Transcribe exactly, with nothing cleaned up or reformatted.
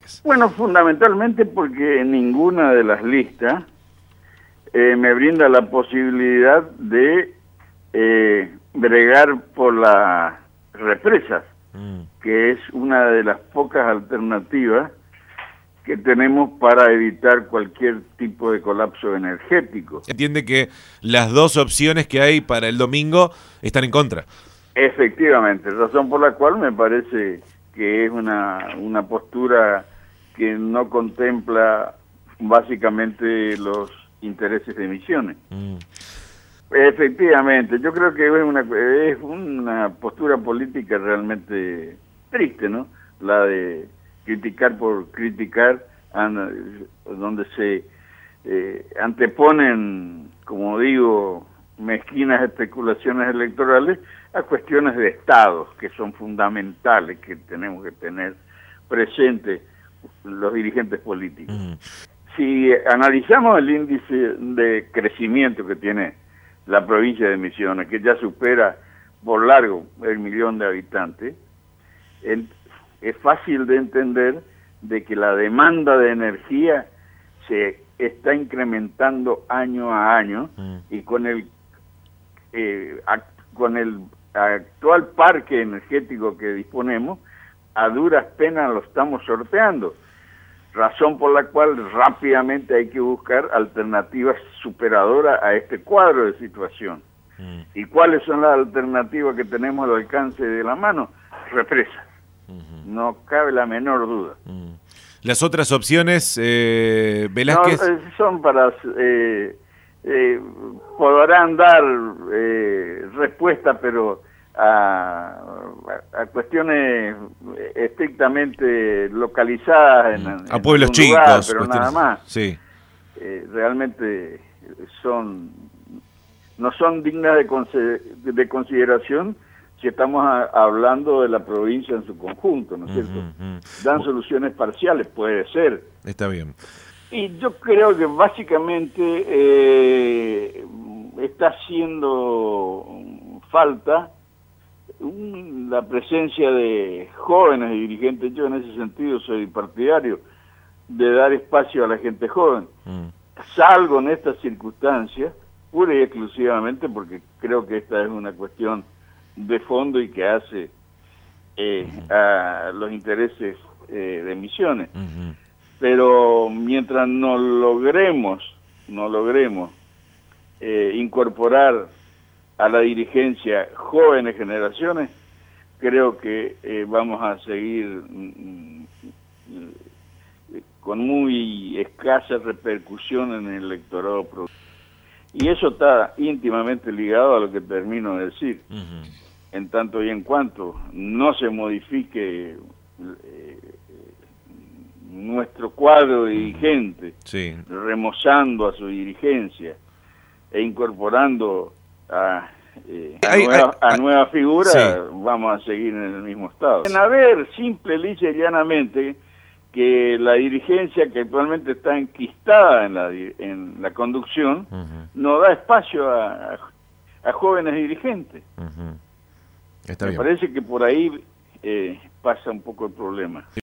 Velázquez. Bueno, fundamentalmente porque ninguna de las listas eh, me brinda la posibilidad de eh, bregar por las represas, mm. que es una de las pocas alternativas que tenemos para evitar cualquier tipo de colapso energético. Entiende que las dos opciones que hay para el domingo están en contra. Efectivamente, razón por la cual me parece que es una, una postura que no contempla básicamente los intereses de Misiones. Mm. Efectivamente, yo creo que es una, es una postura política realmente triste, ¿no? La de criticar por criticar, donde se eh, anteponen, como digo, mezquinas especulaciones electorales a cuestiones de Estado, que son fundamentales, que tenemos que tener presentes los dirigentes políticos. Mm. Si analizamos el índice de crecimiento que tiene la provincia de Misiones, que ya supera por largo el millón de habitantes, el, es fácil de entender de que la demanda de energía se está incrementando año a año, mm. y con el eh, con el actual parque energético que disponemos, a duras penas lo estamos sorteando, razón por la cual rápidamente hay que buscar alternativas superadoras a este cuadro de situación. Mm. ¿Y cuáles son las alternativas que tenemos al alcance de la mano? Represas. Uh-huh. No cabe la menor duda. Mm. Las otras opciones, eh, Velázquez... No, son para... Eh, eh, podrán dar eh, respuesta, pero a, a cuestiones estrictamente localizadas en, a en pueblos chicos, lugar, pero nada más. Sí. Eh, realmente son no son dignas de, conse- de consideración si estamos a, hablando de la provincia en su conjunto, ¿no es cierto? Uh-huh, uh-huh. Dan soluciones parciales, puede ser. Está bien. Y yo creo que básicamente eh, está haciendo falta un, la presencia de jóvenes y dirigentes. Yo en ese sentido soy partidario de dar espacio a la gente joven. Mm. Salgo en estas circunstancias, pura y exclusivamente porque creo que esta es una cuestión de fondo y que hace eh, uh-huh. a los intereses eh, de Misiones. Uh-huh. Pero mientras no logremos, no logremos eh, incorporar a la dirigencia jóvenes generaciones, creo que eh, vamos a seguir mm, con muy escasa repercusión en el electorado. Y eso está íntimamente ligado a lo que termino de decir. Uh-huh. En tanto y en cuanto no se modifique eh, nuestro cuadro dirigente, sí. remozando a su dirigencia e incorporando a, eh, a, ay, nueva, ay, a nueva figura, sí. vamos a seguir en el mismo estado. En haber simple, lisa y llanamente que la dirigencia que actualmente está enquistada en la, en la conducción uh-huh. no da espacio a, a, a jóvenes dirigentes. Uh-huh. Está Me bien. parece que por ahí eh, pasa un poco el problema.